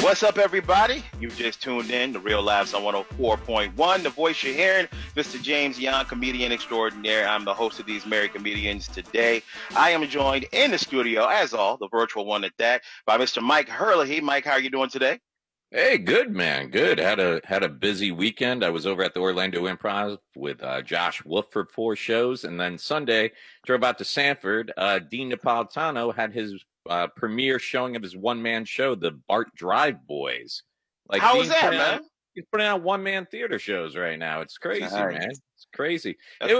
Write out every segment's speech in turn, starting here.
What's up, everybody? You just tuned in to Real Laughs on 104.1. The voice you're hearing, Mr. James Young, comedian extraordinaire. I'm the host of these Merry Comedians. Today, I am joined in the studio, as all, the virtual one at that, by Mr. Mike Hurley. Mike, how are you doing today? Hey, good, man. Good. Had a busy weekend. I was over at the Orlando Improv with Josh Wolf for 4 shows, and then Sunday drove out to Sanford. Dean Napolitano had his premiere showing of his one-man show, the Bart Drive Boys. Like, how was that, man? He's putting out one-man theater shows right now. It's crazy, man. It's crazy.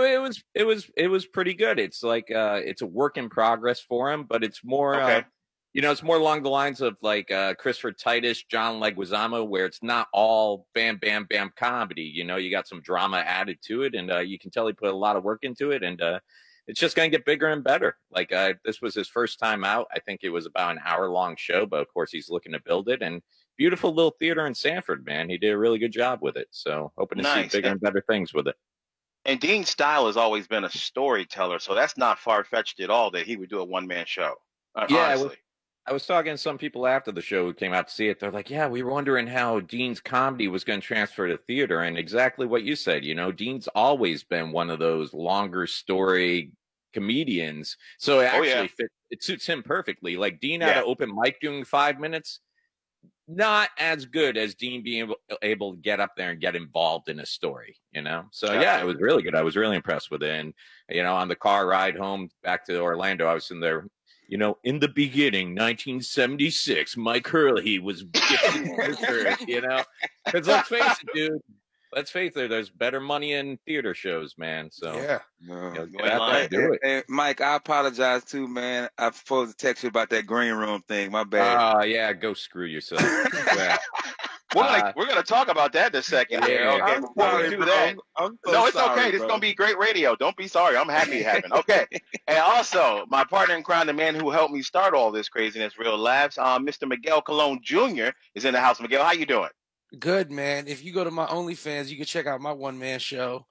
It was pretty good. It's like it's a work in progress for him, but it's more. Okay. It's more along the lines of like Christopher Titus, John Leguizamo, where it's not all bam, bam, bam comedy. You got some drama added to it, and you can tell he put a lot of work into it, and it's just going to get bigger and better. Like this was his first time out. I think it was about an hour-long show, but of course he's looking to build it. And beautiful little theater in Sanford, man. He did a really good job with it. So hoping to see bigger and better things with it. And Dean's style has always been a storyteller, so that's not far-fetched at all that he would do a one-man show. Honestly. I was talking to some people after the show who came out to see it. They're like, yeah, we were wondering how Dean's comedy was going to transfer to theater. And exactly what you said, Dean's always been one of those longer story comedians. So it actually it suits him perfectly. Like Dean at an open mic doing 5 minutes, not as good as Dean being able to get up there and get involved in a story, So yeah, it was really good. I was really impressed with it. And, on the car ride home back to Orlando, I was in there. In the beginning, 1976, Mike Hurley was gifted this earth, Because let's face it, dude. Let's face it, there's better money in theater shows, man. So, get out there and do it. Hey, Mike, I apologize, too, man. I was supposed to text you about that green room thing. My bad. Yeah, go screw yourself. Yeah. We're going to talk about that in a second. Yeah, okay, before we do that. It's okay. This is going to be great radio. Don't be sorry. I'm happy it happened. Okay. And also, my partner in crime, the man who helped me start all this craziness, Real Laughs, Mr. Miguel Colon Jr. is in the house. Miguel, how you doing? Good, man. If you go to my OnlyFans, you can check out my one-man show.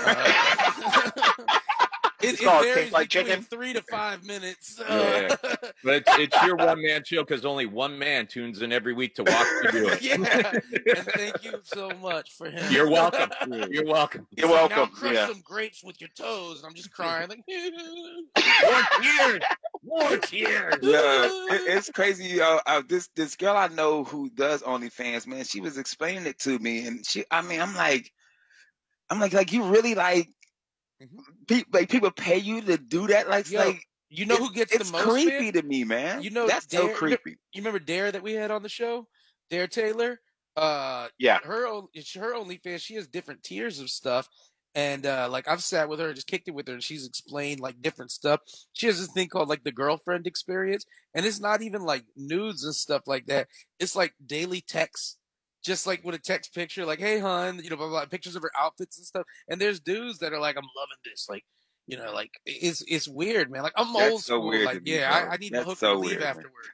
It varies like between 3 to 5 minutes. But it's your one-man show because only one man tunes in every week to watch you do it. And thank you so much for him. You're welcome. You're welcome. You're welcome. Now crush some grapes with your toes. And I'm just crying like, more tears. Yeah, it's crazy. This girl I know who does OnlyFans, man, she was explaining it to me, and I'm like, you really like. People pay you to do that, who gets the most? It's creepy to me, man. That's so creepy. You remember Dare that we had on the show, Dare Taylor? Her OnlyFans. She has different tiers of stuff, and I've sat with her and just kicked it with her, and she's explained different stuff. She has this thing called the girlfriend experience, and it's not even nudes and stuff like that. It's daily text. Just with a text picture, hey, hon, blah, blah, blah, pictures of her outfits and stuff. And there's dudes that are I'm loving this. It's weird, man. I'm That's old school. So weird I need to hook and leave afterwards.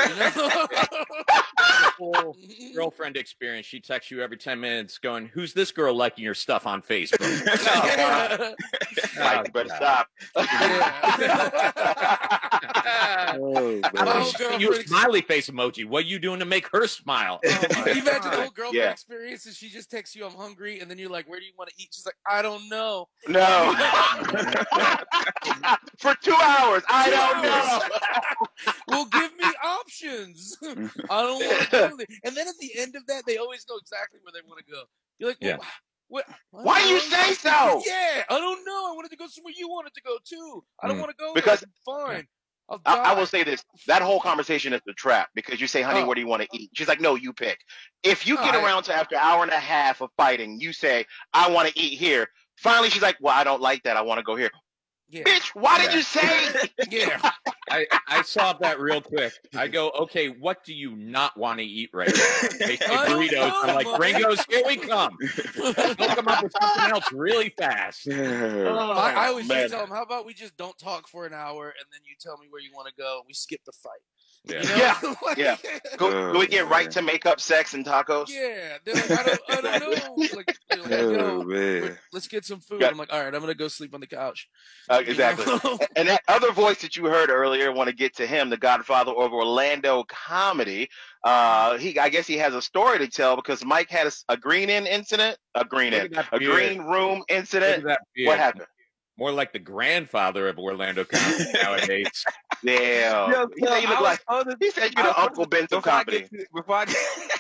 Girlfriend experience. She texts you every 10 minutes going, who's this girl liking your stuff on Facebook? Mike, better stop. Use smiley face emoji. What are you doing to make her smile? You imagine the whole girlfriend experience and she just texts you, I'm hungry, and then you're like, where do you want to eat? She's like, I don't know. No. For 2 hours. I don't know. Well, give me options. I don't want to go there. And then at the end of that, they always know exactly where they want to go. You're like, why do you say so? Yeah, I don't know. I wanted to go somewhere you wanted to go too. I don't want to go because fine. I will say this. That whole conversation is a trap because you say, honey, what do you want to eat? She's like, no, you pick. If you get around to after an hour and a half of fighting, you say, I want to eat here. Finally, she's like, well, I don't like that. I want to go here. Yeah. Bitch, why did you say? Yeah. I solved that real quick. I go, okay, what do you not want to eat right now? They say burritos. I'm like, Gringos, here we come. Let's come up with something else really fast. I always tell them, how about we just don't talk for an hour and then you tell me where you want to go and we skip the fight. Yeah. You know? Yeah. Go we get right to makeup, sex, and tacos? Yeah. They're like, I don't know. Like, yo, let's get some food. I'm like, all right, I'm gonna go sleep on the couch. Exactly. And that other voice that you heard earlier, want to get to him, the Godfather of Orlando comedy. I guess he has a story to tell because Mike had a green room incident. What happened? More like the grandfather of Orlando comedy nowadays. Yeah. He said you're the Uncle Benson comedy. Before I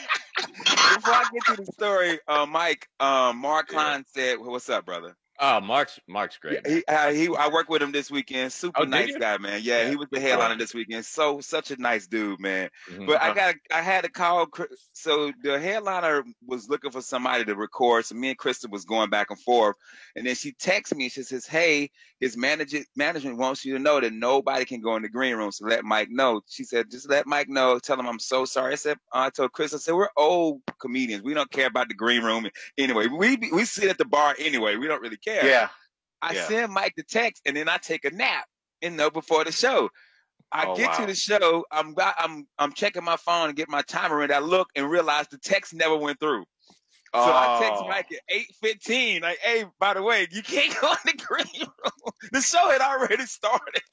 get to the story, Mike, Mark Klein said, "What's up, brother?" Oh, Mark's great. I worked with him this weekend. Super nice guy, man. Yeah, he was the headliner this weekend. Such a nice dude, man. Mm-hmm. But I had to call. So the headliner was looking for somebody to record. So me and Krista was going back and forth, and then she texts me and she says, "Hey, his management wants you to know that nobody can go in the green room. So let Mike know." She said, "Just let Mike know. Tell him I'm so sorry." I told Chris, I said, "We're old comedians. We don't care about the green room anyway. We sit at the bar anyway. We don't really care." Yeah. I send Mike the text and then I take a nap, before the show. I get to the show, I'm checking my phone and get my timer and I look and realize the text never went through. So I text Mike at 8:15, like, "Hey, by the way, you can't go in the green room." The show had already started.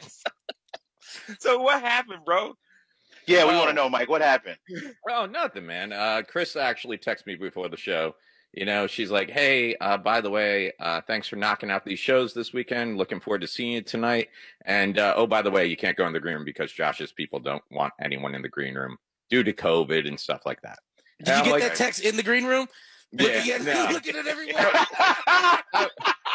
So what happened, bro? Yeah, we want to know, Mike. What happened? Oh, nothing, man. Chris actually texted me before the show. She's like, "Hey, by the way, thanks for knocking out these shows this weekend. Looking forward to seeing you tonight. And, oh, by the way, you can't go in the green room because Josh's people don't want anyone in the green room due to COVID and stuff like that." Did you get that text in the green room? Yeah, looking at everyone.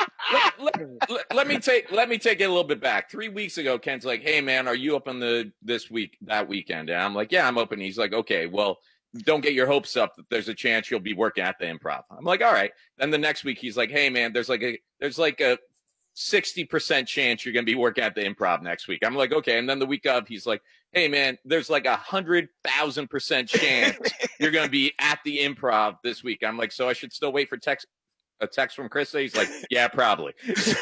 Let me take it a little bit back. 3 weeks ago, Ken's like, "Hey, man, are you open that weekend?" And I'm like, "Yeah, I'm open." He's like, "Okay, well, don't get your hopes up that there's a chance you'll be working at the Improv." I'm like, "All right." Then the next week he's like, "Hey man, there's like a 60% chance you're going to be working at the Improv next week." I'm like, "Okay." And then the week of he's like, "Hey man, there's like 100,000% chance you're going to be at the Improv this week." I'm like, "So I should still wait for a text from Krista?" He's like, "Yeah, probably."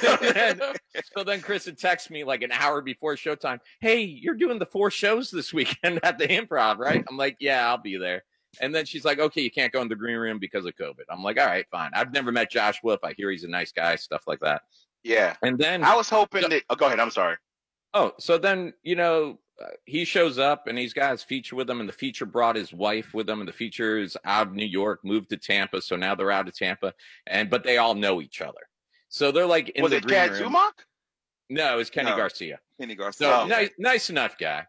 So then Krista texts me like an hour before showtime, "Hey, you're doing the 4 shows this weekend at the Improv, right?" I'm like, "Yeah, I'll be there." And then she's like, "Okay, you can't go in the green room because of COVID." I'm like, "All right, fine." I've never met Josh Wolf. I hear he's a nice guy, stuff like that. Yeah. And then I was hoping that. Oh, go ahead. I'm sorry. Oh, so then, he shows up and he's got his feature with him, and the feature brought his wife with him, and the feature is out of New York, moved to Tampa, so now they're out of Tampa, but they all know each other. So they're like in the green room. Was it Kat Zumach? No, it was Kenny Garcia. Kenny Garcia. So nice enough guy.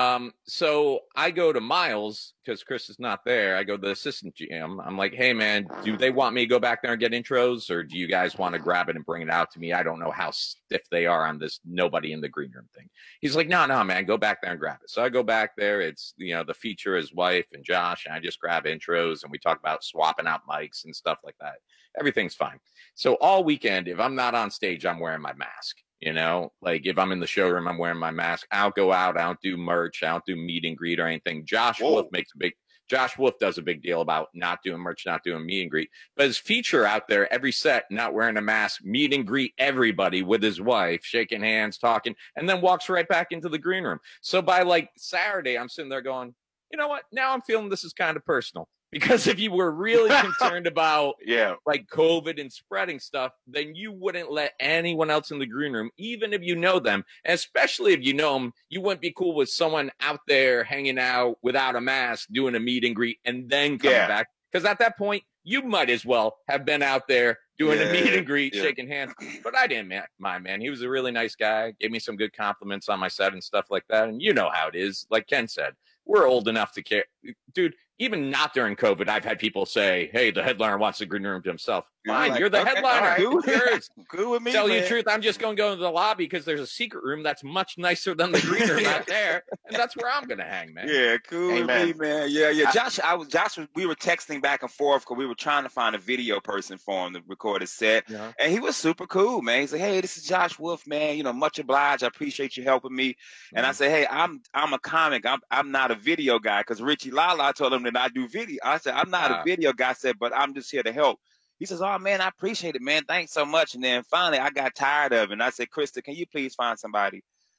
So I go to Miles because Chris is not there. I go to the assistant GM. I'm like, "Hey man, do they want me to go back there and get intros, or do you guys want to grab it and bring it out to me? I don't know how stiff they are on this nobody in the green room thing." He's like, no, man, go back there and grab it. So I go back there. It's, the feature, his wife and Josh, and I just grab intros and we talk about swapping out mics and stuff like that. Everything's fine. So all weekend, if I'm not on stage, I'm wearing my mask. Like if I'm in the showroom, I'm wearing my mask. I don't go out. I don't do merch. I don't do meet and greet or anything. Josh Wolf does a big deal about not doing merch, not doing meet and greet. But his feature out there, every set, not wearing a mask, meet and greet everybody with his wife, shaking hands, talking, and then walks right back into the green room. So by like Saturday, I'm sitting there going, "You know what? Now I'm feeling this is kind of personal." Because if you were really concerned about like COVID and spreading stuff, then you wouldn't let anyone else in the green room, even if you know them, and especially if you know them, you wouldn't be cool with someone out there hanging out without a mask, doing a meet and greet, and then coming back. Because at that point, you might as well have been out there doing a meet and greet, shaking hands. But I didn't mind, man. He was a really nice guy, gave me some good compliments on my set and stuff like that. And you know how it is. Like Ken said, we're old enough to care. Dude, even not during COVID, I've had people say, "Hey, the headliner wants the green room to himself." Fine, you're the headliner. Good with me. Tell you the truth, I'm just going to go into the lobby because there's a secret room that's much nicer than the green room out there, and that's where I'm going to hang, man. Yeah, cool with me, man. Yeah. Josh, we were texting back and forth because we were trying to find a video person for him to record his set, and he was super cool, man. He's like, "Hey, this is Josh Wolf, man. Much obliged. I appreciate you helping me." And I said, "Hey, I'm a comic. I'm not a video guy," because Richie Lala told him that I do video. I said, "I'm not a video guy," I said, "but I'm just here to help." He says, "Oh man, I appreciate it, man. Thanks so much." And then finally I got tired of it. And I said, "Krista, can you please find somebody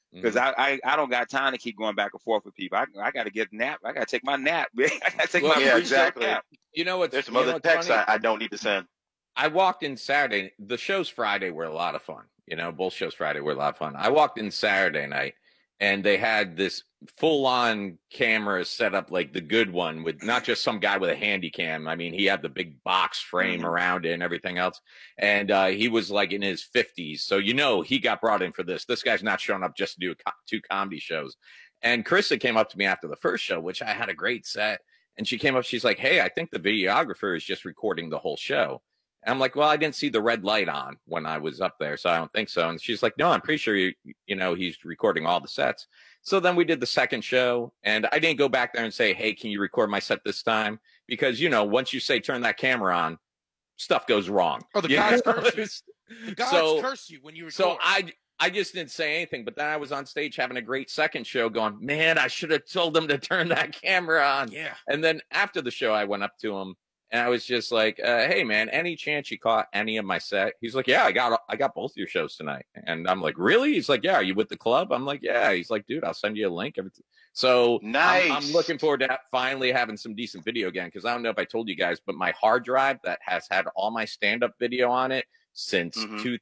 Because I don't got time to keep going back and forth with people. I got to get a nap. I got to take my nap. I got to take my exactly. nap. You know what? There's some other texts I don't need to send. I walked in Saturday. The shows Friday were a lot of fun. You know, both shows Friday were a lot of fun. I walked in Saturday night, and they had this full-on camera set up like the good one, with not just some guy with a handy cam. I mean, he had the big box frame around it and everything else. And he was like in his 50s. So, you know, he got brought in for this. This guy's not showing up just to do 2 comedy shows. And Krista came up to me after the first show, which I had a great set. And she came up, she's like, hey, I think the videographer is just recording the whole show. And I'm like, well, I didn't see the red light on when I was up there, so I don't think so. And she's like, no, I'm pretty sure you know, he's recording all the sets. So then we did the second show, and I didn't go back there and say, hey, can you record my set this time? Because, you know, once you say turn that camera on, stuff goes wrong. Oh, the gods curse you. The gods curse you when you record. So I just didn't say anything, but then I was on stage having a great second show going, man, I should have told them to turn that camera on. Yeah. And then after the show, I went up to him. And I was just like, hey, man, any chance you caught any of my set? He's like, yeah, I got both your shows tonight. And I'm like, really? He's like, yeah, are you with the club? I'm like, yeah. He's like, dude, I'll send you a link. So nice. I'm looking forward to finally having some decent video again, because I don't know if I told you guys, but my hard drive that has had all my stand-up video on it since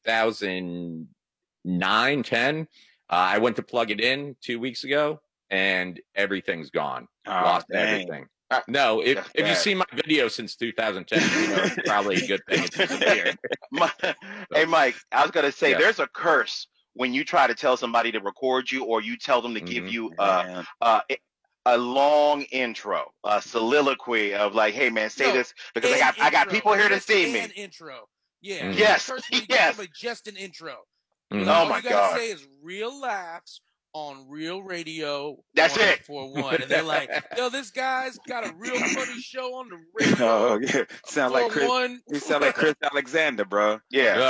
2009, 10, I went to plug it in 2 weeks ago, and everything's gone. Lost everything. No, if you see my video since 2010, you know, it's probably a good thing. It's disappeared. Hey, Mike, I was going to say, there's a curse when you try to tell somebody to record you, or you tell them to give you a long intro, a soliloquy of like, hey, man, say this, because I got people here to see me. An intro. Yeah. Yes. Yes. Just an intro. Oh, my God. All you got to say is real laughs on Real Radio. That's it. 104.1, and they're like, yo, this guy's got a real funny show on the radio. Oh, yeah. Sound like Chris. You sound like Chris Alexander, bro. Yeah.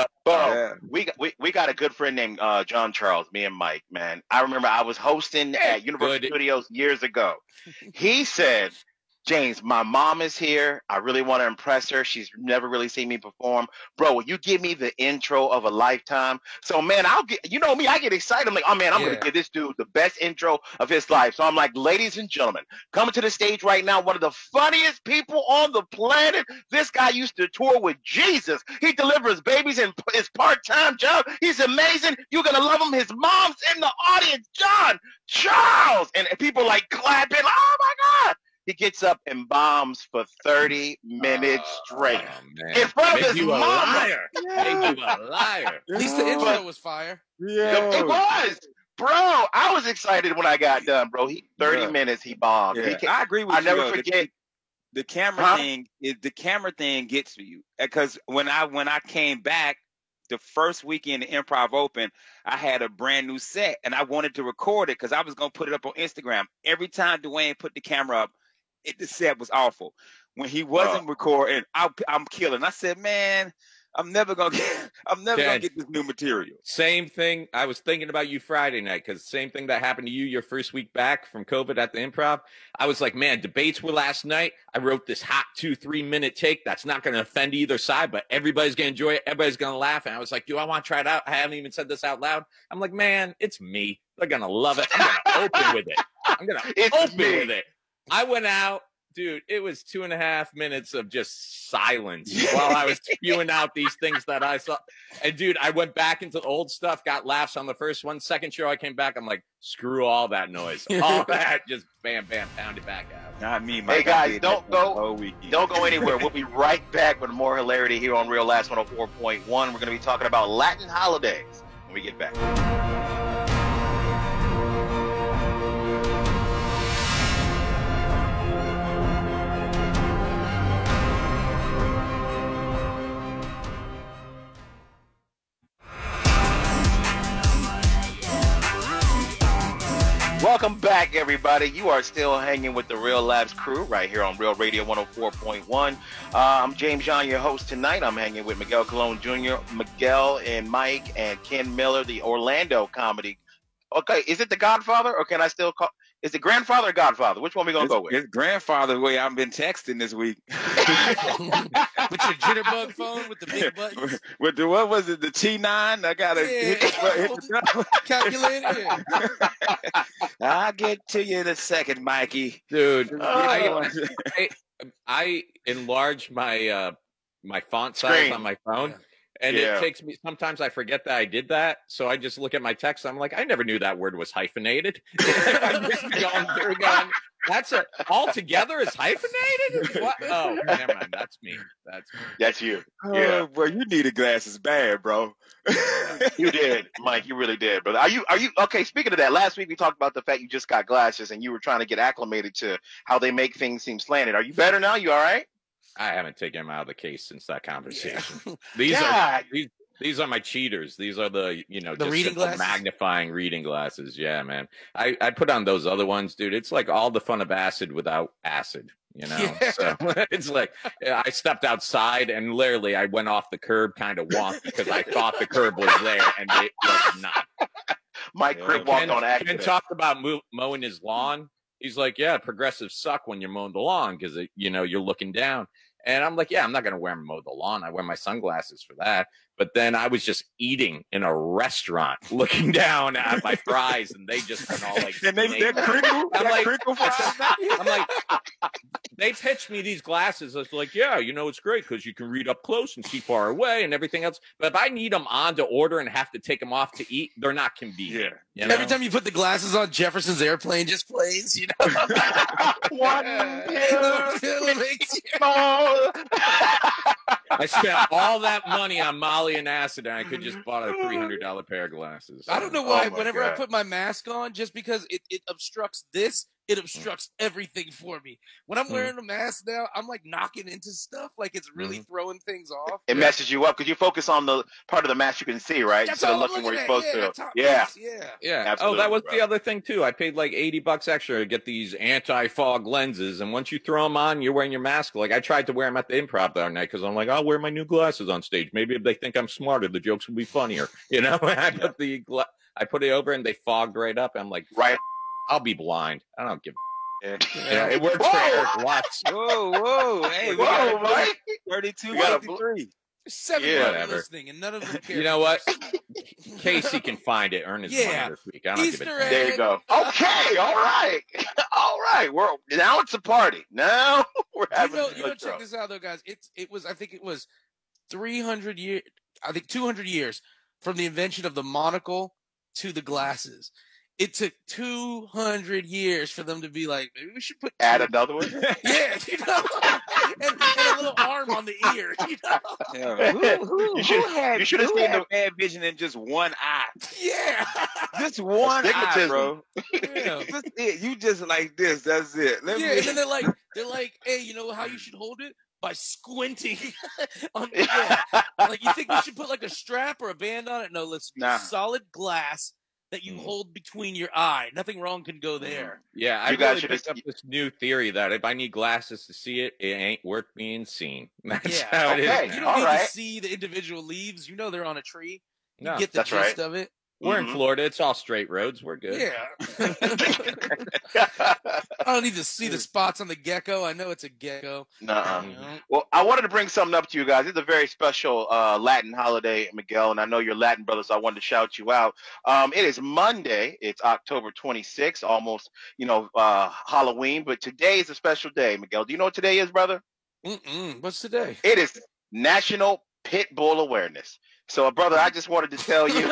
We got a good friend named John Charles, me and Mike, man. I remember I was hosting at Universal Studios years ago. He said, James, my mom is here. I really want to impress her. She's never really seen me perform. Bro, will you give me the intro of a lifetime? So, man, you know me, I get excited. I'm like, oh, man, I'm going to give this dude the best intro of his life. So I'm like, ladies and gentlemen, coming to the stage right now, one of the funniest people on the planet. This guy used to tour with Jesus. He delivers babies in his part-time job. He's amazing. You're going to love him. His mom's in the audience, John Charles. And people like clapping. Oh, my God. He gets up and bombs for 30 minutes straight in front of his mama. Make you a liar. At least the intro was fire. Yeah, it was. Bro, I was excited when I got done, bro. 30 minutes, he bombed. Yeah. I agree with you. I never forget. The camera thing the camera thing gets to you. Because when I came back, the first weekend the Improv Open, I had a brand new set, and I wanted to record it because I was going to put it up on Instagram. Every time Dwayne put the camera up, the set was awful. When he wasn't recording, I'm killing. I said, man, I'm never gonna get this new material. Same thing. I was thinking about you Friday night, because same thing that happened to you your first week back from COVID at the Improv. I was like, man, debates were last night. I wrote this hot 2-3 minute take that's not going to offend either side, but everybody's going to enjoy it. Everybody's going to laugh. And I was like, do I want to try it out? I haven't even said this out loud. I'm like, man, it's me. They're going to love it. I'm going to open with it. I'm going to open with it. I went out, dude, it was 2.5 minutes of just silence while I was spewing out these things that I saw. And, dude, I went back into the old stuff, got laughs on the first one. Second show I came back, I'm like, screw all that noise. All that, just bam, bam, pound it back out. Not me, Mike. Hey, guys, don't go anywhere. We'll be right back with more hilarity here on Real Laughs 104.1. We're going to be talking about Latin holidays when we get back. Welcome back, everybody. You are still hanging with the Real Labs crew right here on Real Radio 104.1. I'm James John, your host tonight. I'm hanging with Miguel Colon Jr., Miguel and Mike and Ken Miller, the Orlando comedy. Okay, is it the Godfather, or can I still call? Is it Grandfather or Godfather? Which one are we going to go with? It's Grandfather, the way I've been texting this week. With your jitterbug phone with the big buttons. With the, what was it, the T9? I gotta hit the calculator. I'll get to you in a second, Mikey. Dude, I enlarge my my font size on my phone. And it takes me, sometimes I forget that I did that. So I just look at my text. I'm like, I never knew that word was hyphenated. I'm just going, that's altogether is hyphenated? What? Oh, never mind. That's me. That's you. Yeah. Boy, you needed glasses bad, bro. You did, Mike. You really did, brother. Are you okay? Speaking of that, last week we talked about the fact you just got glasses and you were trying to get acclimated to how they make things seem slanted. Are you better now? You all right? I haven't taken them out of the case since that conversation. Yeah. These are my cheaters. These are the the reading glasses? magnifying reading glasses. Yeah, man. I put on those other ones, dude. It's like all the fun of acid without acid. So it's like I stepped outside and literally I went off the curb, kind of walked because I thought the curb was there and it was not. Mike Crick walked on accident. Ken talked about mowing his lawn. He's like, yeah, progressives suck when you're mowing the lawn because you're looking down. And I'm like, yeah, I'm not going to mow the lawn. I wear my sunglasses for that. But then I was just eating in a restaurant, looking down at my fries, and they just went all like, and they're crinkle. I'm like, they pitched me these glasses. I was like, yeah, it's great because you can read up close and see far away and everything else. But if I need them on to order and have to take them off to eat, they're not convenient. Yeah. Every time you put the glasses on, Jefferson's Airplane just plays. One pill makes you I spent all that money on Molly and acid, and I could just bought a $300 pair of glasses. I don't know why. Whenever I put my mask on, just because it obstructs this, it obstructs everything for me. When I'm wearing a mask now, I'm like knocking into stuff, like it's really throwing things off. It messes you up because you focus on the part of the mask you can see, right? That's Instead all of looking where you're supposed to. Yeah. Absolutely, oh, that was the other thing too. I paid like $80 extra to get these anti-fog lenses, and once you throw them on, you're wearing your mask. Like I tried to wear them at the Improv the other night because I'm like, I'll wear my new glasses on stage. Maybe if they think I'm smarter, the jokes will be funnier. I put it over and they fogged right up. I'm like, right. I'll be blind. I don't give. It works for Eric Watts. Whoa. Hey, whoa, Mike. 32, 53. 7 people listening, and none of them care. You know what? Casey can find it. Earn his money this week. I don't give a damn. There you go. Okay, all right. Now it's a party. Now we're having. Check this out though, guys. I think it was 300 years. I think 200 years from the invention of the monocle to the glasses. It took 200 years for them to be like, maybe we should add another one. Yeah, and a little arm on the ear. You should have seen the bad vision in just one eye. Yeah, just one eye, bro. Yeah. You just like this. That's it. And then they're like, hey, you know how you should hold it? By squinting. Like you think we should put like a strap or a band on it? No, let's solid glass that you hold between your eye. Nothing wrong can go there. Yeah, I really picked up this new theory that if I need glasses to see it, it ain't worth being seen. That's how it is. You don't need to see the individual leaves. They're on a tree. You get the gist of it. We're in Florida. It's all straight roads. We're good. Yeah. I don't need to see the spots on the gecko. I know it's a gecko. Well, I wanted to bring something up to you guys. It's a very special Latin holiday, Miguel, and I know you're Latin, brother, so I wanted to shout you out. It is Monday. It's October 26th, almost, Halloween, but today is a special day, Miguel. Do you know what today is, brother? What's today? It is National Pit Bull Awareness. So, brother, I just wanted to tell you.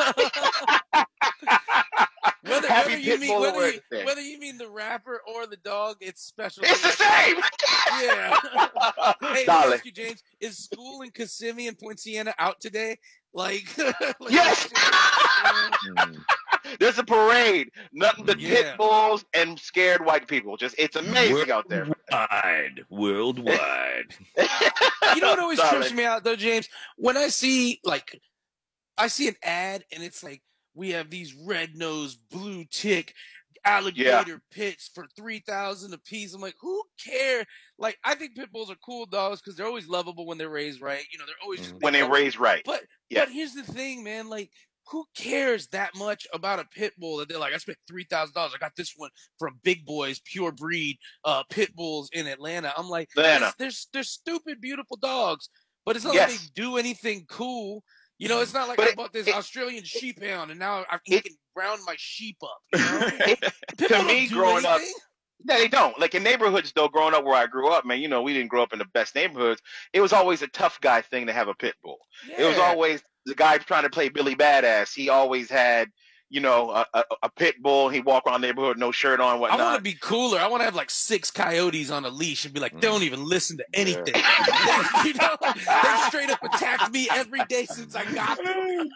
Whether you mean the rapper or the dog, it's special. It's the same. Yeah. Hey, let me ask you, James, is school in Kissimmee and Point Siena out today? Yes. There's a parade. Nothing but pit bulls and scared white people. It's amazing out there. Worldwide. You know what always trips me out though, James? When I see an ad and it's like, we have these red-nosed blue tick alligator pits for $3,000 a piece. I'm like, who cares? Like, I think pit bulls are cool dogs because they're always lovable when they're raised right. They're always when they're raised right. But here's the thing, man. Like, who cares that much about a pit bull that they're like, I spent $3,000. I got this one from Big Boys, pure breed pit bulls in Atlanta. I'm like, they're stupid, beautiful dogs. but it's not like they do anything cool. You know, it's not like I bought this Australian sheep hound and now I can round my sheep up. You know? To me, growing up, no, they don't. Like in neighborhoods, though, growing up where I grew up, man, you know, we didn't grow up in the best neighborhoods. It was always a tough guy thing to have a pit bull. Yeah. It was always the guy trying to play Billy Badass. He always had, you know, a pit bull. He walk around the neighborhood, no shirt on, whatnot. I want to be cooler. I want to have like 6 coyotes on a leash and be like, don't even listen to anything. Yeah. You know, they straight up attacked me every day since I got them.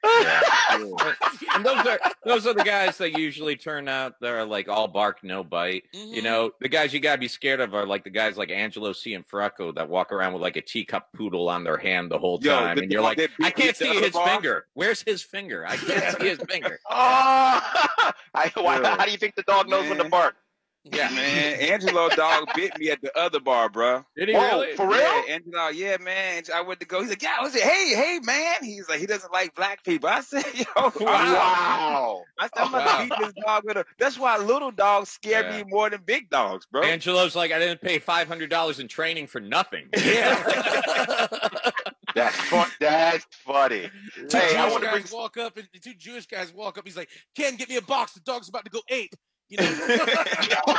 And those are the guys that usually turn out they're like all bark, no bite. Mm-hmm. You know, the guys you gotta be scared of are like the guys like Angelo Cianfrocco that walk around with like a teacup poodle on their hand the whole time, and you're like, I can't see his finger. Where's his finger? I can't see his finger. How do you think the dog knows when to bark? Yeah, man. Angelo dog bit me at the other bar, bro. Did he really? For real? Yeah, Angelo, yeah, man. I went to go. He's like, yeah. I was like, hey, man. He's like, he doesn't like black people. I said, yo, wow. I said, I'm about to beat this dog with a. That's why little dogs scare me more than big dogs, bro. Angelo's like, I didn't pay $500 in training for nothing. Yeah. That's funny. Two Jewish guys walk up. He's like, Ken, get me a box. The dog's about to go ape. You know?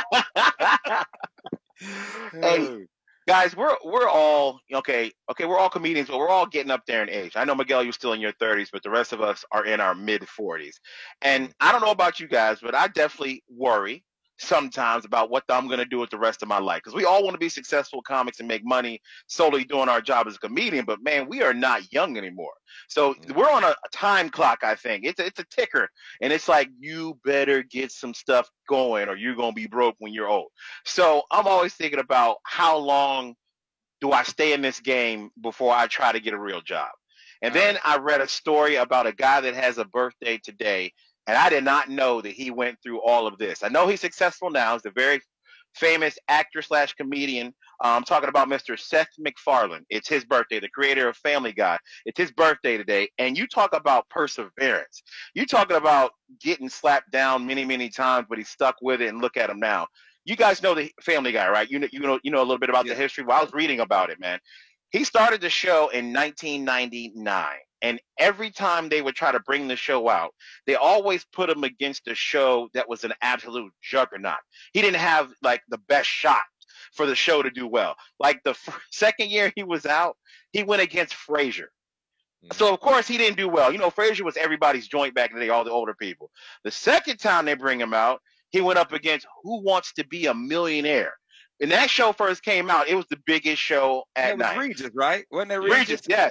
Hey, guys, we're all okay. We're all comedians, but we're all getting up there in age. I know, Miguel, you're still in your 30s, but the rest of us are in our mid 40s. And I don't know about you guys, but I definitely worry sometimes about what I'm going to do with the rest of my life, because we all want to be successful comics and make money solely doing our job as a comedian, but man, we are not young anymore. So we're on a time clock. I think it's a ticker, and it's like, you better get some stuff going or you're going to be broke when you're old. So I'm always thinking about, how long do I stay in this game before I try to get a real job? And then I read a story about a guy that has a birthday today, and I did not know that he went through all of this. I know he's successful now. He's a very famous actor / comedian. I'm talking about Mr. Seth MacFarlane. It's his birthday, the creator of Family Guy. It's his birthday today. And you talk about perseverance. You talking about getting slapped down many, many times, but he stuck with it, and look at him now. You guys know the Family Guy, right? You know a little bit about the history. Well, I was reading about it, man. He started the show in 1999. And every time they would try to bring the show out, they always put him against a show that was an absolute juggernaut. He didn't have like the best shot for the show to do well. Like the second year he was out, he went against Frasier. So of course he didn't do well. You know, Frasier was everybody's joint back in the day, all the older people. The second time they bring him out, he went up against Who Wants to Be a Millionaire. When that show first came out, it was the biggest show at night. Regis, right? Wasn't it Regis? Yeah.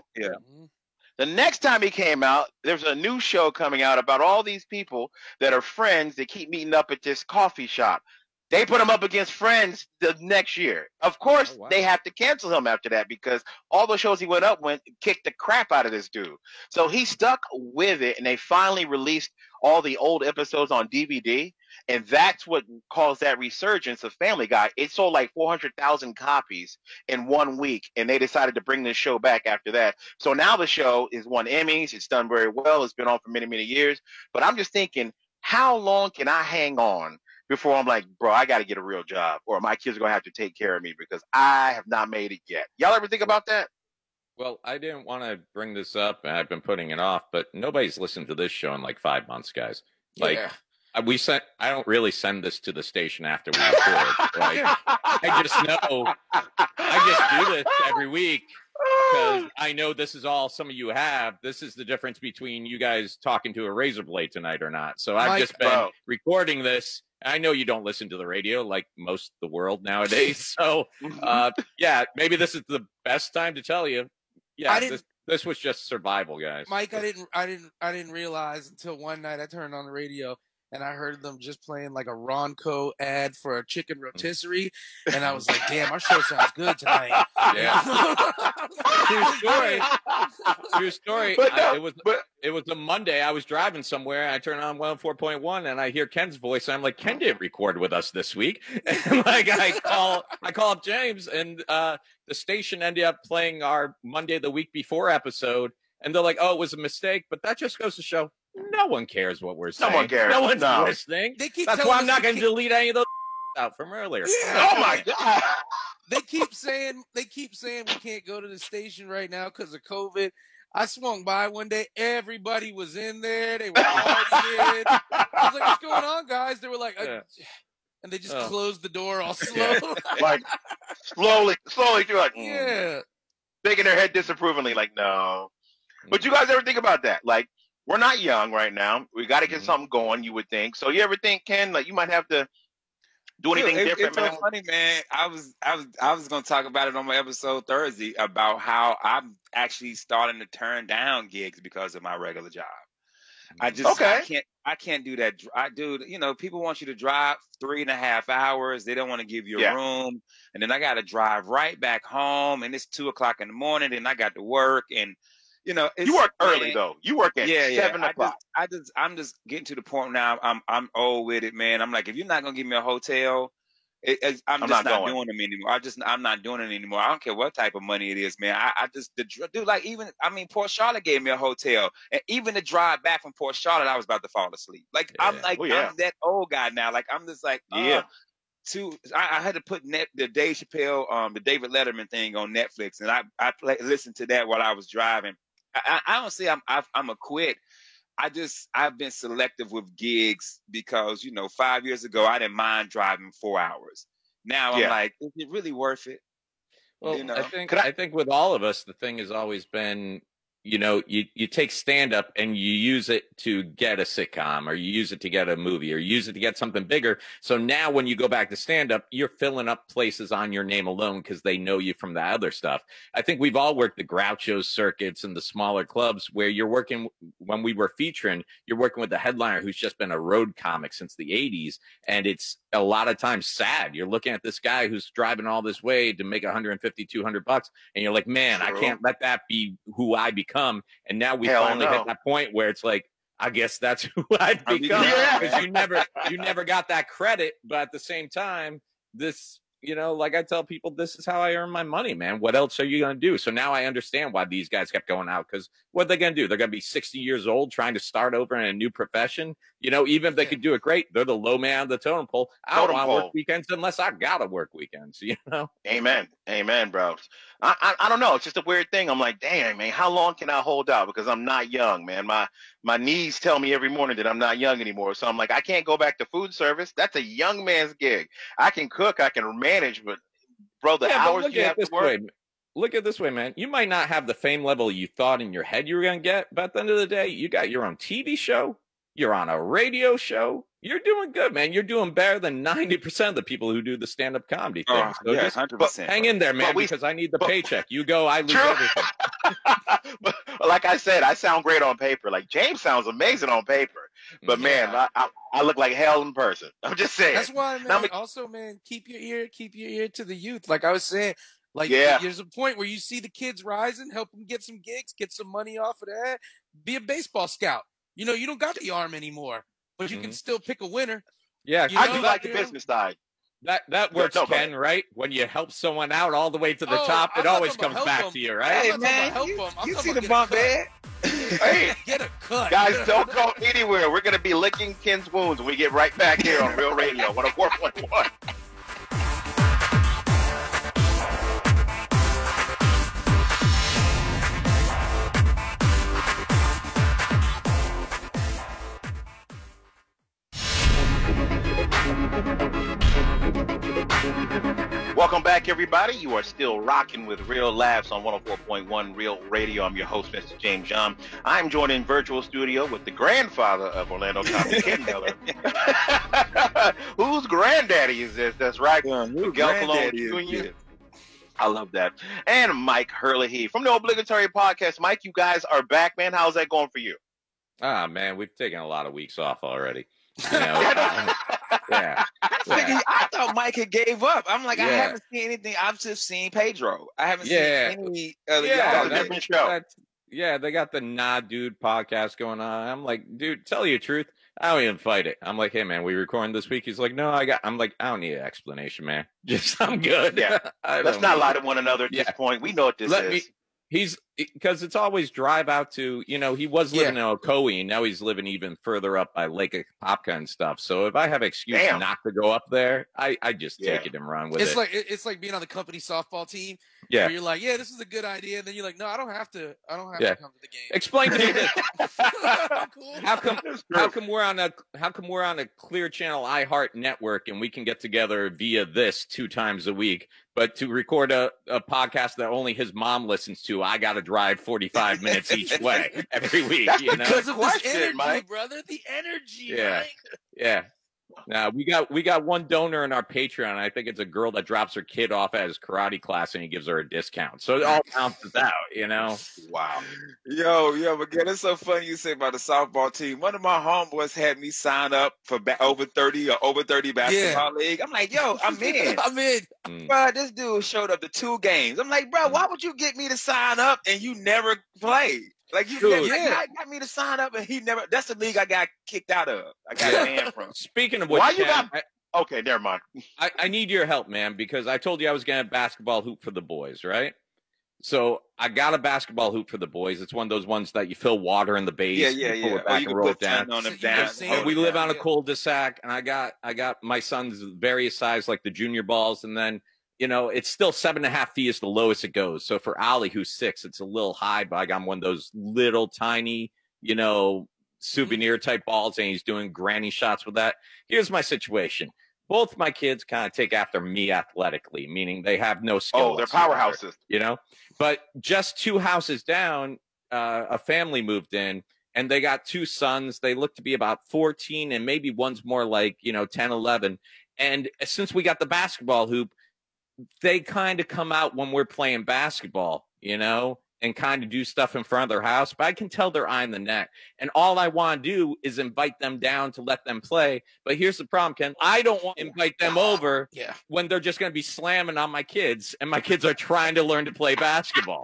The next time he came out, there's a new show coming out about all these people that are friends that keep meeting up at this coffee shop. They put him up against Friends the next year. Of course, they have to cancel him after that, because all the shows he went up with kicked the crap out of this dude. So he stuck with it, and they finally released all the old episodes on DVD. And that's what caused that resurgence of Family Guy. It sold like 400,000 copies in 1 week, and they decided to bring this show back after that. So now the show has won Emmys. It's done very well. It's been on for many, many years. But I'm just thinking, how long can I hang on before I'm like, bro, I got to get a real job, or my kids are going to have to take care of me because I have not made it yet? Y'all ever think about that? Well, I didn't want to bring this up, and I've been putting it off, but nobody's listened to this show in like 5 months, guys. Like, I don't really send this to the station after we record. Like, I just do this every week because I know this is all some of you have. This is the difference between you guys talking to a razor blade tonight or not. So I've just been recording this. I know you don't listen to the radio like most of the world nowadays. So, maybe this is the best time to tell you. Yeah, this was just survival, guys. Mike, I didn't realize until one night I turned on the radio and I heard them just playing like a Ronco ad for a chicken rotisserie, and I was like, "Damn, our show sounds good tonight." Yeah. True story. It was a Monday. I was driving somewhere. I turned on 104.1, and I hear Ken's voice. And I'm like, "Ken didn't record with us this week." And like I call up James, and the station ended up playing our Monday the week before episode, and they're like, "Oh, it was a mistake," but that just goes to show. No one cares what we're saying. No one cares. No one's listening. That's why I'm not going to delete any of those out from earlier. Yeah. Oh my God. They keep saying we can't go to the station right now because of COVID. I swung by one day. Everybody was in there. They were partying. I was like, "What's going on, guys?" They were like, and they just closed the door all slow. Like slowly. You're like, shaking their head disapprovingly, like, no. But you guys ever think about that? Like, we're not young right now. We got to get something going, you would think. So you ever think, Ken, like you might have to do anything different, man? It's so funny, man. I was going to talk about it on my episode Thursday about how I'm actually starting to turn down gigs because of my regular job. I can't do that. People want you to drive 3.5 hours. They don't want to give you a room. And then I got to drive right back home, and it's 2:00 in the morning, and I got to work. And, you work early, though. You work at 7 o'clock. I'm just getting to the point now. I'm old with it, man. I'm like, if you're not going to give me a hotel, I'm just not doing them anymore. I'm not doing it anymore. I don't care what type of money it is, man. Port Charlotte gave me a hotel, and even the drive back from Port Charlotte, I was about to fall asleep. I'm that old guy now. Like, I'm just like, I had to put the Dave Chappelle, the David Letterman thing on Netflix, and I listened to that while I was driving. I don't say I'm a quit. I've been selective with gigs because, 5 years ago, I didn't mind driving 4 hours. Now I'm like, is it really worth it? Well, I think with all of us, the thing has always been, you take stand up and you use it to get a sitcom, or you use it to get a movie, or you use it to get something bigger. So now when you go back to stand up, you're filling up places on your name alone because they know you from the other stuff. I think we've all worked the Groucho circuits and the smaller clubs where you're working, when we were featuring, you're working with the headliner who's just been a road comic since the 80s. And it's a lot of times sad. You're looking at this guy who's driving all this way to make $150, $200, and you're like, man, I can't let that be who I become. And now we finally hit that point where it's like, I guess that's who I've become, because you never got that credit. But at the same time, this, like I tell people, this is how I earn my money, man. What else are you going to do? So now I understand why these guys kept going out, because what are they going to do? They're going to be 60 years old trying to start over in a new profession. Even if they could do it great, they're the low man of the totem pole. I don't want to work weekends unless I got to work weekends, Amen, bro. I don't know. It's just a weird thing. I'm like, damn, man, how long can I hold out? Because I'm not young, man. My knees tell me every morning that I'm not young anymore. So I'm like, I can't go back to food service. That's a young man's gig. I can cook, I can manage, but bro, the hours you have to work. Look at it this way, man. You might not have the fame level you thought in your head you were going to get, but at the end of the day, you got your own TV show. You're on a radio show. You're doing good, man. You're doing better than 90% of the people who do the stand-up comedy thing. So just 100%. Hang in there, man, because I need the paycheck. You go, I lose everything. But like I said, I sound great on paper. Like, James sounds amazing on paper. But, man, I look like hell in person. I'm just saying. That's why, man, also, man, keep your ear to the youth. Like I was saying, there's a point where you see the kids rising, help them get some gigs, get some money off of that. Be a baseball scout. You don't got the arm anymore, but you can still pick a winner. Yeah, I do like the business side. That works, Ken, right? When you help someone out all the way to the top, it always comes back to you, right? Hey, man, you see the bump, man. Hey, get a cut. Guys, don't go anywhere. We're going to be licking Ken's wounds when we get right back here on Real Radio 104.1. Welcome back, everybody. You are still rocking with Real Laughs on 104.1 Real Radio. I'm your host, Mr. James Young. I'm joined in virtual studio with the grandfather of Orlando comedy, Ken Miller. Whose granddaddy is this? That's right. Miguel Colon Jr. I love that. And Mike Herlihy from the Obligatory Podcast. Mike, you guys are back, man. How's that going for you? Man, we've taken a lot of weeks off already. I thought Mike had gave up. I'm like, I haven't seen anything. I've just seen Pedro. I haven't seen any other different show. They got the Nah Dude podcast going on. I'm like, dude, tell you the truth, I don't even fight it. I'm like, hey man, we recording this week? He's like, no, I'm like, I don't need an explanation, man. I'm good. Yeah. Let's not lie to one another at this point. We know what this is. Because it's always drive out to, he was living in Ocoee, and now he's living even further up by Lake Apopka and stuff. So if I have an excuse not to go up there, I just take it and run with it. It's like being on the company softball team. Yeah. Where you're like, yeah, this is a good idea. And then you're like, no, I don't have to come to the game. Explain to me this. Cool. How come we're on a Clear Channel iHeart network and we can get together via this 2 times a week, but to record a podcast that only his mom listens to, I got to drive 45 minutes each way every week. Because of this energy, Mike. Brother, the energy. Yeah, Mike. Yeah. Now we got one donor in our Patreon. I think it's a girl that drops her kid off at his karate class and he gives her a discount. So it all balances out, Wow. Yo, but again, it's so funny you say about the softball team. One of my homeboys had me sign up for over 30 basketball league. I'm like, yo, I'm in. I'm in. Bro, this dude showed up to 2 games. I'm like, bro, why would you get me to sign up and you never played? Like, got me to sign up and he never. That's the league I got kicked out of. I got banned from. Speaking of which, okay, never mind. I need your help, man, because I told you I was going to have a basketball hoop for the boys, right? So I got a basketball hoop for the boys. It's one of those ones that you fill water in the base. Yeah. Pull it back and roll it down. On them down. And we live on a cul-de-sac, and I got my son's various size, like the junior balls, and then. It's still 7.5 feet is the lowest it goes. So for Ollie, who's 6, it's a little high, but I got one of those little tiny, souvenir type balls, and he's doing granny shots with that. Here's my situation. Both my kids kind of take after me athletically, meaning they have no skill. Oh, they're powerhouses. But just 2 houses down, a family moved in, and they got 2 sons. They look to be about 14, and maybe one's more like, 10, 11. And since we got the basketball hoop, they kind of come out when we're playing basketball, and kind of do stuff in front of their house. But I can tell they're eyeing the net. And all I want to do is invite them down to let them play. But here's the problem, Ken. I don't want to invite them over when they're just going to be slamming on my kids, and my kids are trying to learn to play basketball.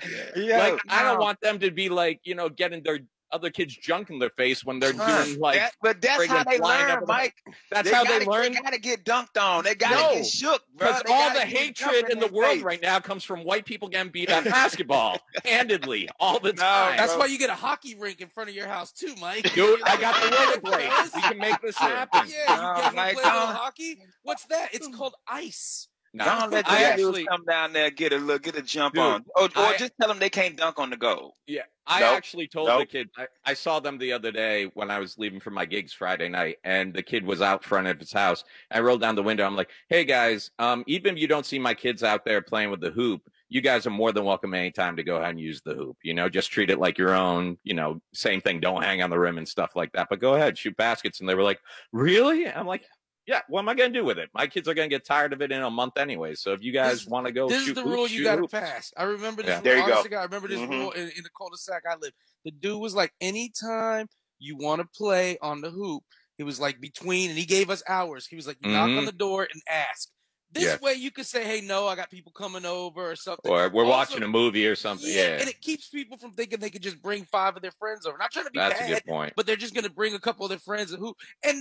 I don't want them to be like, getting their other kids junk in their face when they're doing but that's how they learn, Mike. That's how they learn. They gotta get dunked on. They gotta get shook, because all the hatred in the world right now comes from white people getting beat on basketball handedly all the time. That's why you get a hockey rink in front of your house too, Mike. Dude, I got the rollerblades. We can make this happen. Yeah, you guys play hockey? What's that? It's called ice. Don't let the dudes come down there get a jump on, or just tell them they can't dunk on the goal. Yeah, I actually told the kid. I saw them the other day when I was leaving for my gigs Friday night, and the kid was out front of his house. I rolled down the window. I'm like, "Hey guys, even if you don't see my kids out there playing with the hoop, you guys are more than welcome anytime to go ahead and use the hoop. Just treat it like your own. Same thing. Don't hang on the rim and stuff like that. But go ahead, shoot baskets." And they were like, "Really?" I'm like, yeah, what am I going to do with it? My kids are going to get tired of it in a month anyway. So if you guys want to go, this is the rule you got to pass. I remember this. There you go. I remember this rule in the cul-de-sac I live. The dude was like, anytime you want to play on the hoop, he was like between, and he gave us hours. He was like, you knock on the door and ask. This way you could say, hey, no, I got people coming over or something. Or we're watching a movie or something. Yeah. And it keeps people from thinking they could just bring 5 of their friends over. Not trying to be That's bad, a good point. but they're just going to bring a couple of their friends. And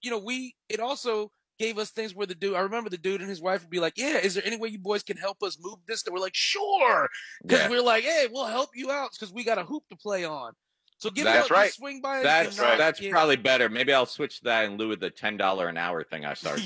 it also gave us things where I remember the dude and his wife would be like, yeah, is there any way you boys can help us move this? And we're like, sure. Because we're like, hey, we'll help you out because we got a hoop to play on. So swing by. That's probably better. Maybe I'll switch that in lieu of the $10 an hour thing I started.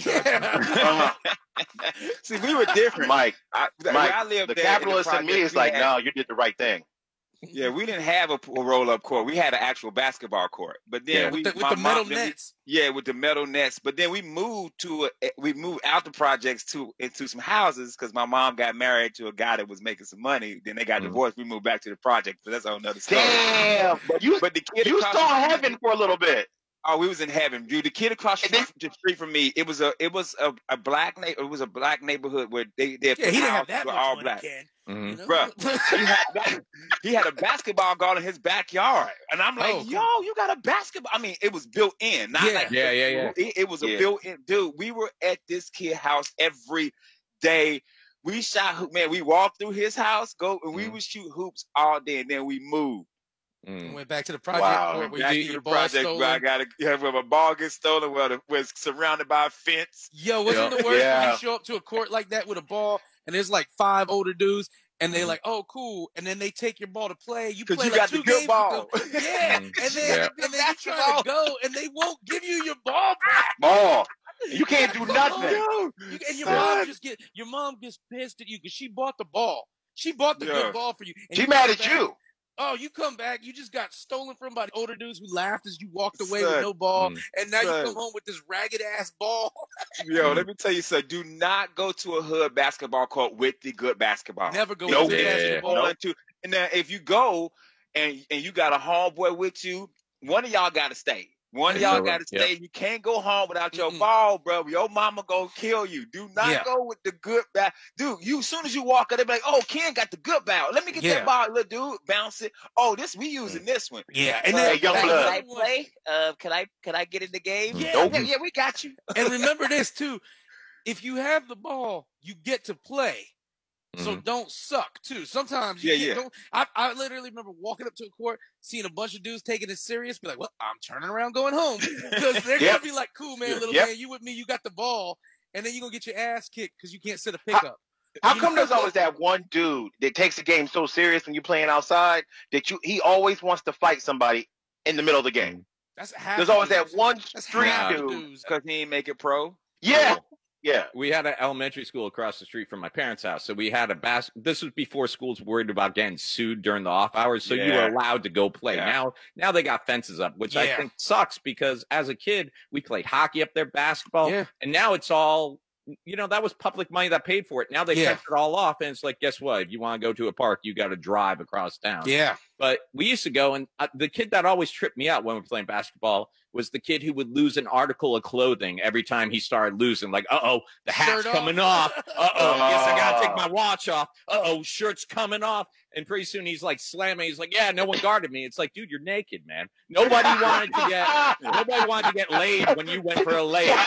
See, we were different, Mike. I lived the capitalist in me is like, no, you did the right thing. Yeah, we didn't have a roll-up court. We had an actual basketball court, but then with the metal nets. With the metal nets. But then we moved out the projects into some houses because my mom got married to a guy that was making some money. Then they got divorced. We moved back to the project, but that's a whole nother story. Damn, but the kid you saw heaven for a little bit. Oh, we was in heaven, dude. The kid across the street from me, it was a black neighborhood where they he didn't have that much all money, black. Mm-hmm. Bro, he had a basketball goal in his backyard, and I'm like, yo, you got a basketball? I mean, it was built in, not like It was a built-in, dude. We were at this kid's house every day. We shot, man. We walked through his house, and we would shoot hoops all day, and then we moved. Went back to the project. Wow. Back to the project where I got where my ball gets stolen, where was surrounded by a fence. Yo, wasn't the worst when you show up to a court like that with a ball and there's like 5 older dudes, and they like, oh, cool, and then they take your ball to play. You play like got 2 the good games ball. with them. Yeah, and then you try to go, and they won't give you your ball back. Ball. You can't do nothing. And your mom gets pissed at you because she bought the ball. She bought the good ball for you. And she mad at you. Oh, you come back, you just got stolen from by the older dudes who laughed as you walked away with no ball, and now you come home with this ragged-ass ball. Yo, let me tell you, son, do not go to a hood basketball court with the good basketball. Never go to the basketball. And then if you go and you got a homeboy with you, one of y'all got to stay. One of y'all got to stay. You can't go home without your ball, bro. Your mama gonna kill you. Do not go with the good ball. Dude, as soon as you walk up, they be like, oh, Ken got the good ball. Let me get that ball, little dude. Bounce it. Oh, we using this one. Yeah. And then young blood. Can I play? Can I get in the game? Yeah. Yeah, we got you. And remember this too. If you have the ball, you get to play. So don't suck too. Sometimes you don't. I literally remember walking up to a court, seeing a bunch of dudes taking it serious, be like, well, I'm turning around going home. Because they're gonna be like, cool, man, little man, you with me, you got the ball, and then you're gonna get your ass kicked because you can't set a pickup. How come there's always that one dude that takes the game so serious when you're playing outside that he always wants to fight somebody in the middle of the game? There's always that one street dude because he ain't make it pro. Yeah. Yeah, we had an elementary school across the street from my parents' house. So we had this was before schools worried about getting sued during the off hours. So you were allowed to go play. Yeah. Now they got fences up, which I think sucks because as a kid, we played hockey up there, basketball. Yeah. And now it's all, that was public money that paid for it. Now they fence it all off. And it's like, guess what? If you want to go to a park, you got to drive across town. Yeah. But we used to go, and the kid that always tripped me out when we were playing basketball was the kid who would lose an article of clothing every time he started losing. Like, the hat's coming off. I guess I got to take my watch off. Shirt's coming off. And pretty soon he's like slamming. He's like, yeah, no one guarded me. It's like, dude, you're naked, man. Nobody wanted to get laid when you went for a layup.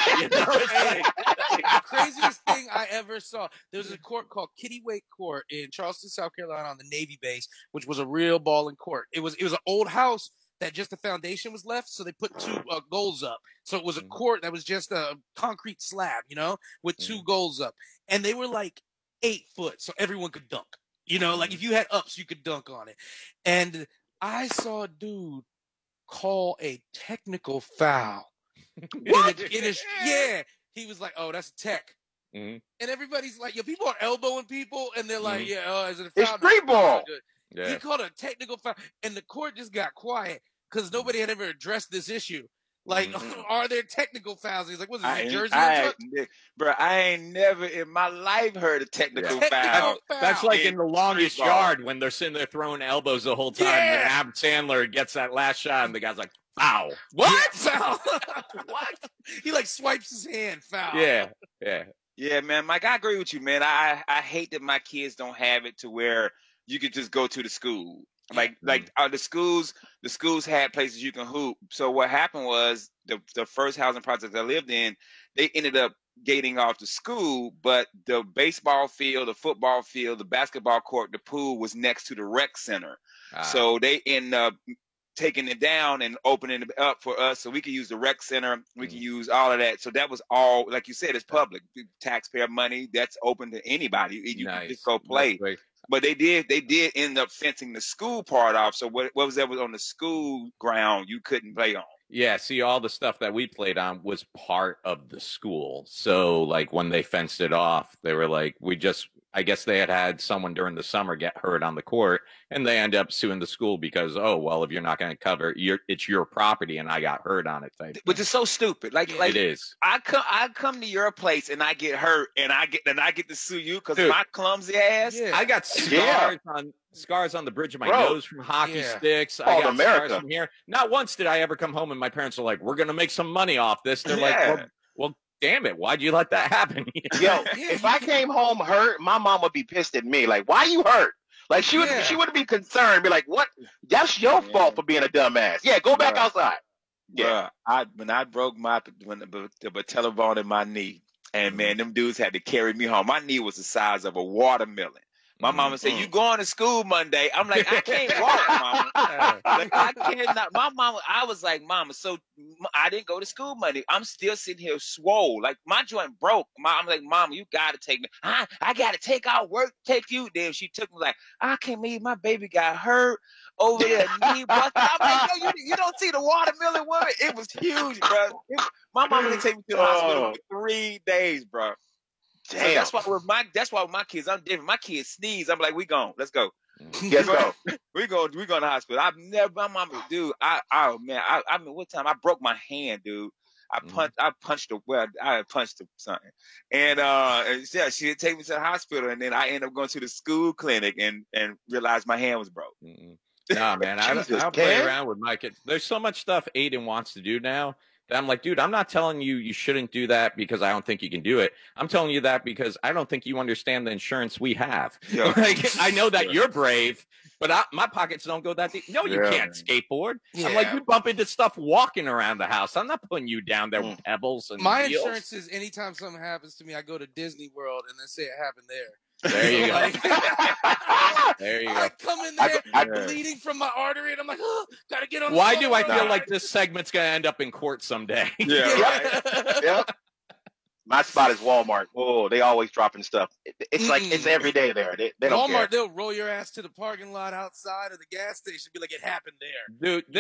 The craziest thing I ever saw, there was a court called Kitty Court in Charleston, South Carolina on the Navy base, which was a real balling court. It was an old house that just the foundation was left, so they put 2 goals up. So it was a court that was just a concrete slab, with 2 goals up. And they were like 8 foot, so everyone could dunk. Like if you had ups, you could dunk on it. And I saw a dude call a technical foul. What? He was like, oh, that's a tech. And everybody's like, people are elbowing people, and they're like, is it a foul? It's free ball. Yeah. He called a technical foul, and the court just got quiet because nobody had ever addressed this issue. Like, are there technical fouls? He's like, what's this, Jersey? Bro, I ain't never in my life heard a technical foul. That's like in the longest yard when they're sitting there throwing elbows the whole time. And Adam Sandler gets that last shot, and the guy's like, foul. What? Foul. What? He like swipes his hand. Foul. Yeah. Yeah, man. Mike, I agree with you, man. I hate that my kids don't have it to where you could just go to the school. Like the schools had places you can hoop. So what happened was the first housing project I lived in, they ended up gating off the school, but the baseball field, the football field, the basketball court, the pool was next to the rec center. So they ended up taking it down and opening it up for us so we could use the rec center. We can use all of that. So that was all, like you said, it's public. Taxpayer money, that's open to anybody. You can just go play. But they did end up fencing the school part off. So what was that was on the school ground you couldn't play on. Yeah, see, all the stuff that we played on was part of the school. So, like, when they fenced it off, they were like, I guess they had someone during the summer get hurt on the court, and they end up suing the school because, if you're not going to cover, it's your property, and I got hurt on it. Which is so stupid. Like it is. I come to your place and I get hurt, and I get to sue you because my clumsy ass. Yeah. I got scars on the bridge of my nose from hockey sticks. I got scars from here. Not once did I ever come home and my parents are like, "We're going to make some money off this." They're like, well, damn it, why'd you let that happen? If I came home hurt, my mom would be pissed at me. Like, why you hurt? Like, she would be concerned, be like, what? That's your fault for being a dumbass. Yeah, go back outside. Yeah. When I broke the patella bone in my knee, and man, them dudes had to carry me home. My knee was the size of a watermelon. My mama said, "You going to school Monday?" I'm like, "I can't walk, mama. Like, I cannot." My mama, I was like, "Mama, so I didn't go to school Monday. I'm still sitting here swole. Like my joint broke. I'm like, Mama, you gotta take me. I gotta take out work, take you." Then she took me like, "I can't believe my baby got hurt over there, knee busted." I'm like, "Yo, you don't see the watermelon woman? It was huge, bro." My mama didn't take me to the hospital for 3 days, bro. Damn. So that's why with my kids, I'm different. My kids sneeze, I'm like, "We gone. Let's go. Let's go. We go to the hospital." I've never, my mama, dude. I mean, what time I broke my hand, dude. I punched something, and yeah, she'd take me to the hospital, and then I ended up going to the school clinic and realized my hand was broke. Nah, man, I'll play around with my kids. There's so much stuff Aiden wants to do now. I'm like, dude, I'm not telling you shouldn't do that because I don't think you can do it. I'm telling you that because I don't think you understand the insurance we have. Yeah. Like, I know that you're brave, but my pockets don't go that deep. No, you can't skateboard. Yeah. I'm like, you bump into stuff walking around the house. I'm not putting you down there with pebbles and my wheels. Insurance is anytime something happens to me, I go to Disney World and then say it happened there. There you go. There you go. I come in there, I'm bleeding from my artery, and I'm like, "Oh, gotta get on." Why do I feel like this segment's gonna end up in court someday? Yeah, right. Yep. My spot is Walmart. Oh, they always dropping stuff. It's like it's every day there. They don't Walmart, care. They'll roll your ass to the parking lot outside of the gas station. Be like, "It happened there." Dude,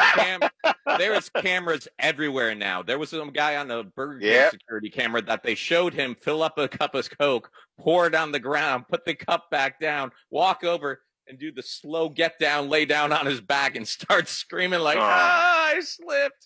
there is cameras everywhere now. There was some guy on the Burger King security camera that they showed him fill up a cup of Coke, pour it on the ground, put the cup back down, walk over, and do the slow get down, lay down on his back, and start screaming like, I slipped.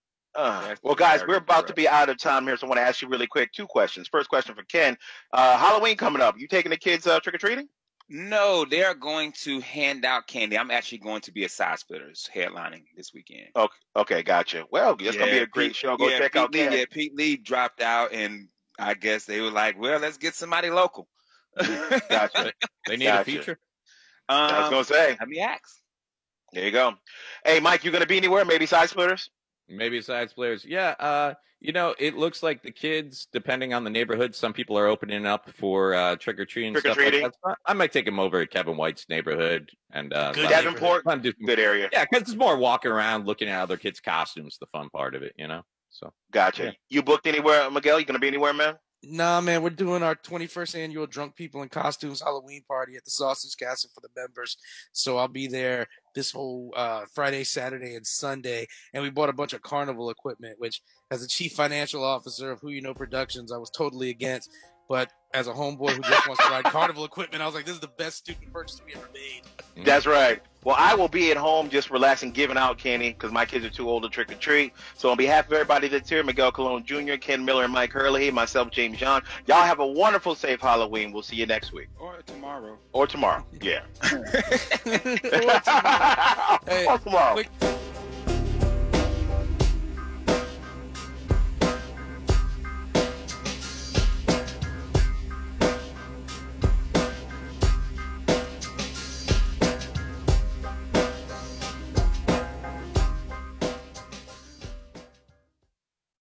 Well, guys, we're about to be out of time here, so I want to ask you really quick 2 questions. First question for Ken. Halloween coming up. You taking the kids trick-or-treating? No, they are going to hand out candy. I'm actually going to be a Side Splitters headlining this weekend. Okay, gotcha. Well, it's going to be a great show. Go check out Ken. Yeah, Pete Lee dropped out, and I guess they were like, well, let's get somebody local. Gotcha. They need a feature? I was going to say. Let me ask. There you go. Hey, Mike, you going to be anywhere? Maybe Side Splitters? Maybe Side Splitters. Yeah, it looks like the kids, depending on the neighborhood, some people are opening up for trick-or-treating stuff like that. I might take them over to Kevin White's neighborhood. And Davenport, good area. Yeah, because it's more walking around, looking at other kids' costumes, the fun part of it, So Gotcha. Yeah. You booked anywhere, Miguel? You going to be anywhere, man? Nah, man, we're doing our 21st annual Drunk People in Costumes Halloween party at the Sausage Castle for the members. So I'll be there this whole Friday, Saturday, and Sunday. And we bought a bunch of carnival equipment, which as a chief financial officer of Who You Know Productions, I was totally against. But as a homeboy who just wants to ride carnival equipment, I was like, this is the best stupid purchase we ever made. That's right. Well, I will be at home just relaxing, giving out candy because my kids are too old to trick or treat. So on behalf of everybody that's here, Miguel Colon Jr., Ken Miller, and Mike Hurley, myself, James Young, y'all have a wonderful, safe Halloween. We'll see you next week. Or tomorrow. Yeah. Hey, or tomorrow. Quick